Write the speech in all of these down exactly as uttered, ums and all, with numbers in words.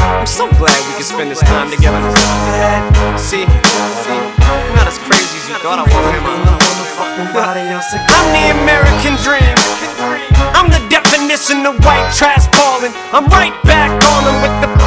I'm so glad we could spend this time together. See, see, I'm not as crazy as you thought I was. I'm the American dream. I'm the definition of white trash ballin'. I'm right back on them with the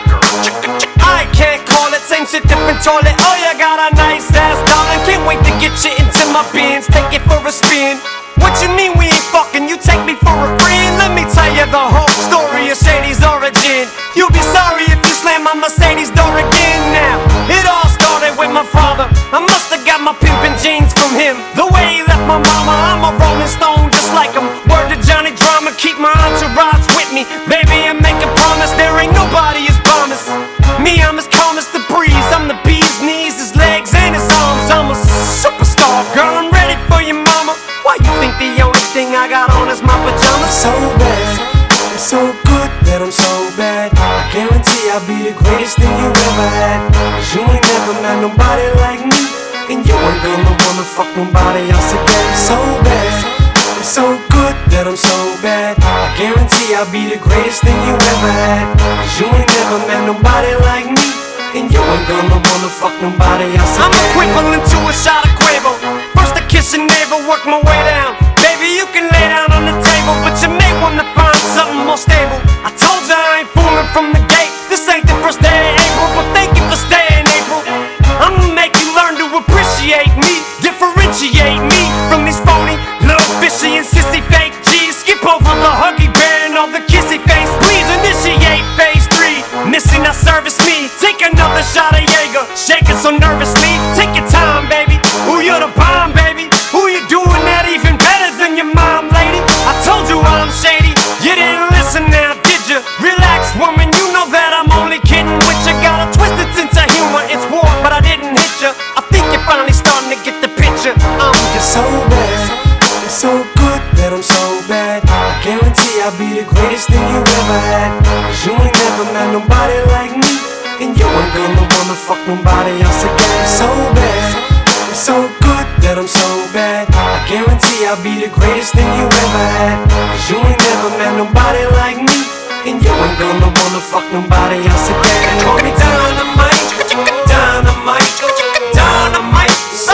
I can't call it, same shit, different toilet. Oh, you got a nice ass, darling. Can't wait to get you into my bins, take it for a spin. What you mean we ain't fucking? You take me for a friend? Let me tell you the whole story of Shady's origin. You'll be sorry if you slam my Mercedes door again. Now, it all started with my father. I must've got my pimpin' jeans from him. The way he left my mama, I'm a rolling stone just like him. Word to Johnny Drama, keep my entourage with me. Baby, I make a promise, there ain't nobody as promised. Me, I'm as calm as the breeze. I'm the bee's knees, his legs and his arms. I'm a superstar, girl, I'm ready for you, mama. Why you think the only thing I got on is my pajamas? So bad, I'm so good that I'm so bad. I guarantee I'll be the greatest thing you ever had. Cause you ain't never met nobody like me, and you ain't gonna wanna fuck nobody else again. So bad, I'm so good that I'm so bad. I guarantee I'll be the greatest thing you ever had. Cause you ain't never met nobody like me, and you ain't gonna wanna fuck nobody else again. I'm equivalent to a shot of Quavo. First I kiss your neighbor, work my way down. Baby, you can lay down on the table, but you may wanna find something more stable. I told you I ain't fooling from the gate. This ain't the first day of April, but thank you for staying, April. I'ma make you learn to appreciate me, differentiate me from these phony, little fishy and sissy fake G's. Skip over the huggy bear and all the kissy face. Please initiate phase three. Missing, not service me. Take another shot of Jaeger, shaking so nervously. Take your time, baby. Ooh, you're the bomb, baby. Ooh, you doing that even better than your mom, lady. I told you I'm shady. You didn't listen now, did you? Relax, woman. You know that I'm only kidding with you. Got a twisted sense of humor. It's war, but I didn't hit you. I think you're finally starting to get the picture. I'm just so bad. I'm so good that I'm so bad. I guarantee I'll be the greatest thing you ever had. Cause you ain't never met nobody like me, and you ain't gonna wanna fuck nobody else again. So bad, I'm so good that I'm so bad. I guarantee I'll be the greatest thing you ever had. Cause you ain't never met nobody like me, and you ain't gonna wanna fuck nobody else again. call me dynamite, dynamite, dynamite. So,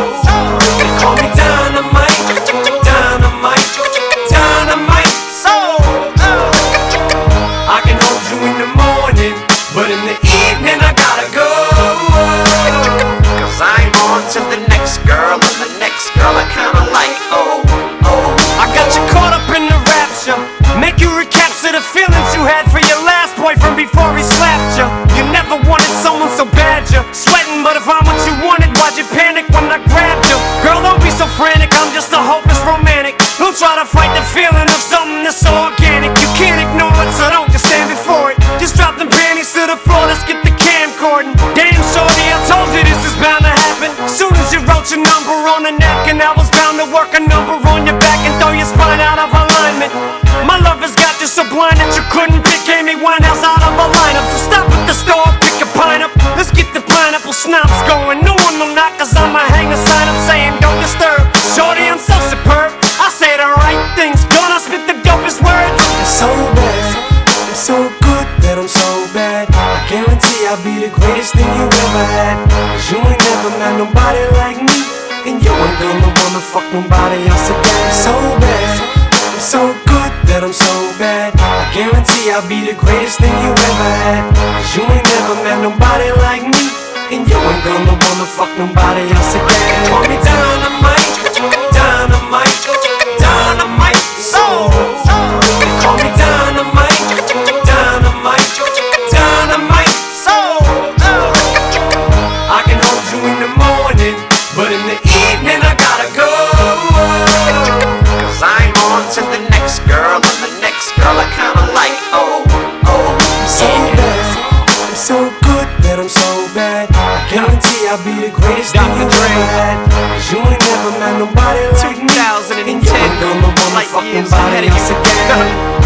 they call me dynamite, dynamite, dynamite. So, I can hold you in the morning, but in the evening I gotta go. Cause I'm on to the next girl, and the next girl I kinda like. Oh, oh. I got you caught up in the rapture. Make you recapture the feelings you had for your last boyfriend before he slapped you. You never wanted someone so bad you're sweating, but if I'm what you wanted, why'd you panic when I grabbed you? Girl, don't be so frantic, I'm just a hopeless romantic. Don't try to fight the feeling of something that's so organic. You can't ignore it, so don't just stand before it. Just drop them panties to the floor, let's get the camcording. Damn shorty, I told you this is bound to happen. Soon as you wrote your number on a napkin, I was bound to work a number on your back and throw your spine out of alignment. My lover's got you so blind that you couldn't pick Amy Winehouse out of a lineup. So stop at the store, pick a pine up. Let's get the pineapple schnapps going. No one will knock, cause I'ma hang a sign up saying don't disturb. Shorty, I'm so superb, I say the right things, gonna spit the dopest words. It's so bad, I'm so good that I'm so bad. I guarantee I'll be the greatest thing you ever had. Cause you ain't never met nobody like me, and you ain't gonna wanna fuck nobody else again. So bad, I'm so good that I'm so bad. I guarantee I'll be the greatest thing you ever had. Cause you ain't never met nobody like me, and you ain't gonna wanna fuck nobody else again. Call me dynamite, dynamite, dynamite. So, they call me dynamite, dynamite, dynamite. So, I can hold you in the morning, but in the evening I gotta go. Cause I'm on to the next girl, and the next girl I kinda like. Oh, oh, so bad, I'm so good that I'm so bad. I guarantee I'll be the greatest thing you ever had. Cause you ain't never met nobody like me, and you ain't gonna wanna fuck nobody else again.